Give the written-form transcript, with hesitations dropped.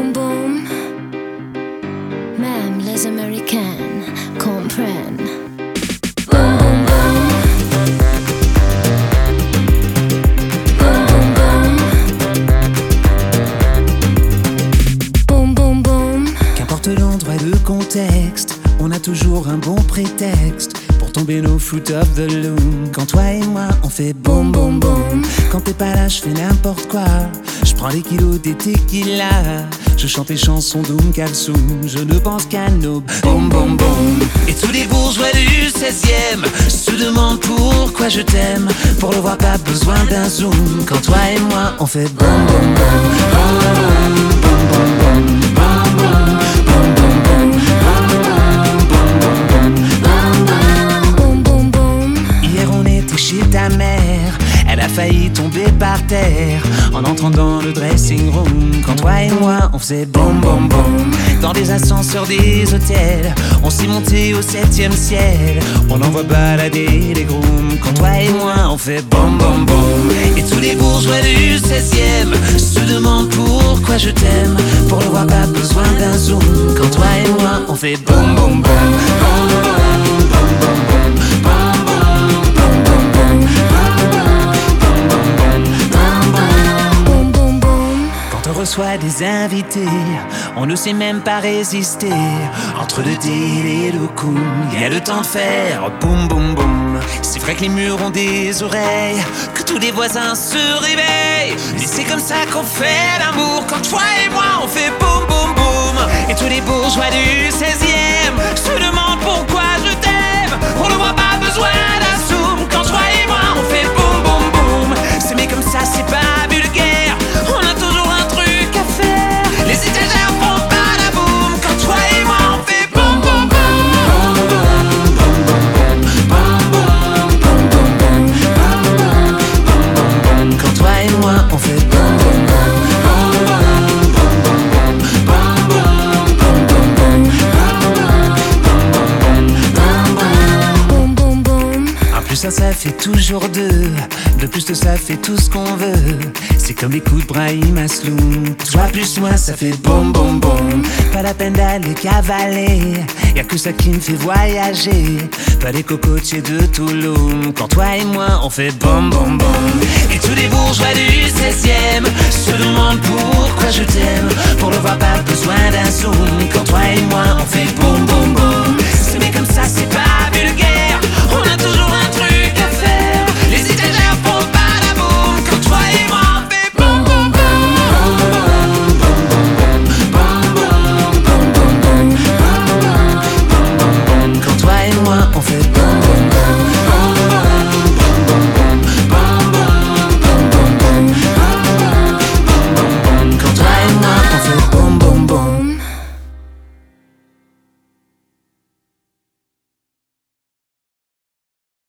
boum boum, même les Américaines comprennent. Boum boum boum, boum boum boum boum. Qu'importe l'endroit et le contexte, on a toujours un bon prétexte pour tomber nos fruit of the loom. Quand toi et moi on fait boum boum boum. Quand t'es pas là je fais n'importe quoi. Je prends des kilos des tequila. Je chante les chansons d'Oum Kalsoum. Je ne pense qu'à nos boum boum boum. Et tous les bourgeois du 16e se demandent pourquoi je t'aime. Pour le voir pas besoin d'un zoom. Quand toi et moi on fait boum boum boum. Boum boum boum. Chez ta mère, elle a failli tomber par terre en entrant dans le dressing room. Quand toi et moi on faisait boum boum boum. Dans les ascenseurs des hôtels, on s'est monté au 7e ciel. On envoie balader les grooms. Quand toi et moi on fait boum boum boum. Et tous les bourgeois du 16e se demandent pourquoi je t'aime. Pour le voir pas besoin d'un zoom. Quand toi et moi on fait boum boum boum. Boum boum boum boum boum. Quand on reçoit des invités, on ne sait même pas résister. Entre le deal et le coup, il y a le temps de faire boum boum boum. C'est vrai que les murs ont des oreilles, que tous les voisins se réveillent. Mais c'est comme ça qu'on fait l'amour. Quand toi et moi on fait boum boum boum. Et tous les bourgeois du 16e se demandent pourquoi je t'aime. On ne voit pas besoin d'un zoom. Quand toi et moi on fait boum boum boum. C'est mais comme ça c'est pas vulgaire. On a toujours un truc à faire. Les étagères font pas la boum. Quand toi et moi on fait boum boum boum. Quand toi et moi on fait boum boum boum. Ça fait toujours deux. De plus de ça fait tout ce qu'on veut. C'est comme les coups de Brahim Asloum. Toi plus moi ça fait boum boum boum. Pas la peine d'aller cavaler. Y'a que ça qui me fait voyager. Pas les cocotiers de Toulouse. Quand toi et moi on fait boum boum boum. Et tous les bourgeois du 16e